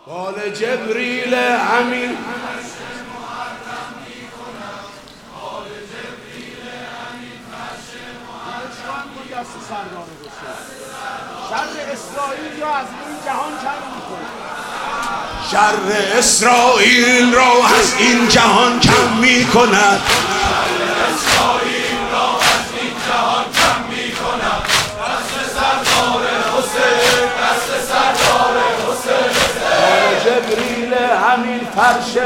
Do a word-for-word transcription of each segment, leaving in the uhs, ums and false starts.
بال جبریل امین شر اسرائیل را از این جهان کم می‌کند. شر اسرائیل را از این جهان کم می‌کند. دست سردار حسین بال جبریل امین فرش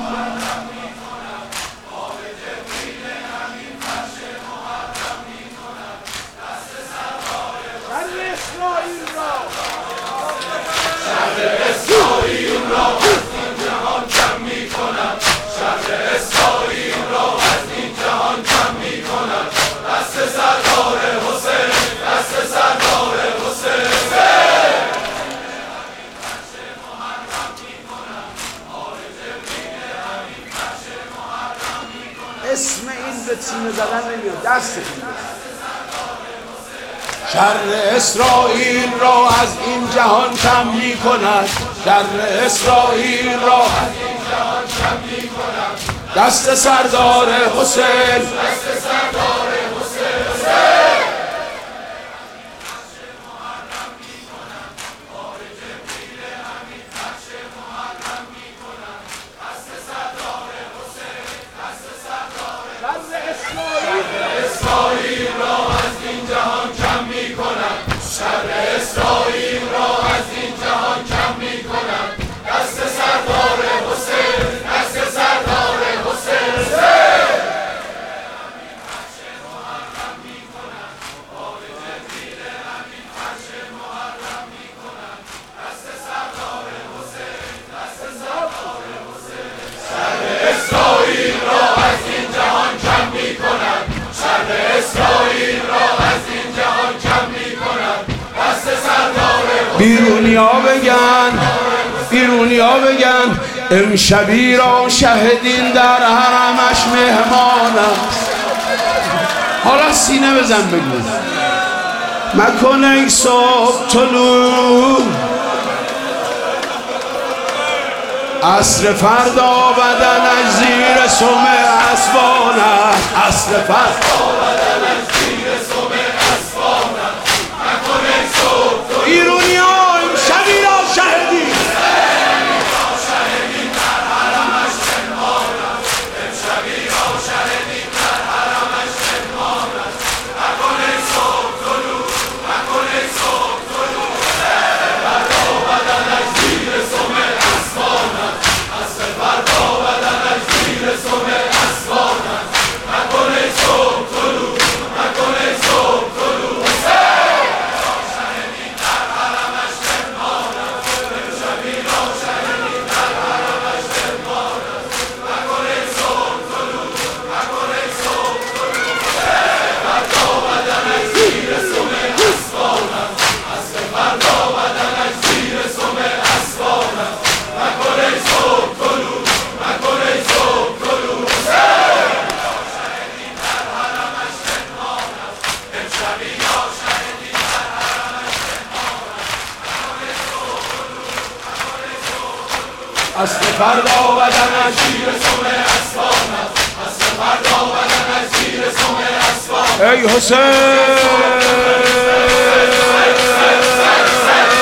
اسم این به سینه زدن نمیاد، دست شر اسرائیل را از این جهان کم می کند. شر اسرائیل را از این جهان کم می کند. دست سردار حسین دست سردار حسین اسرائیل را از این جهان کم می کند. شر اسرائیل را از این جهان کم می کند. دست سردار حسین دست سردار حسین اسرائیل را از این جهان کم می کند. شر اسرائیل را از این جهان کم می کند. دست سردار بیرونیا بگن بیرونیا بگن امشبی را شهدین در حرمش مهمان است. حالا سینه بزن بگو مکن ای صبح طلوع عصر فردا بدنش زیر سم اسبان است. عصر فردا بدنش زیر سم اسبان است. مکن ای صبح ایرونی ها امشبی را شهدی شهدین در حرمش پنهان است. امشبی را شهدین در حرمش پنهان است. مکن ای صبح طلوع مکن ای صبح طلوع فردا بدنش زیر سم اسبان است. عصر فردا بدنش زیر سم اسبان است. مکن ای صبح طلوع مکن ای صبح طلوع شهدین در حرمش پنهان است. امشبی را شهدین در حرمش پنهان است. مکن ای صبح طلوع مکن ای صبح طلوع فردا بدنش زیر سم اسبان است. عصر فردا بدنش زیر سم اسبان است. مکن ای صبح طلوع مکن ای صبح طلوع شهدین در حرمش پنهان است. امشبی را شهدین در حرمش پنهان است. عصر فردا بدنش زیر سم اسبان است. عصر فردا بدنش زیر سم اسبان ای حسین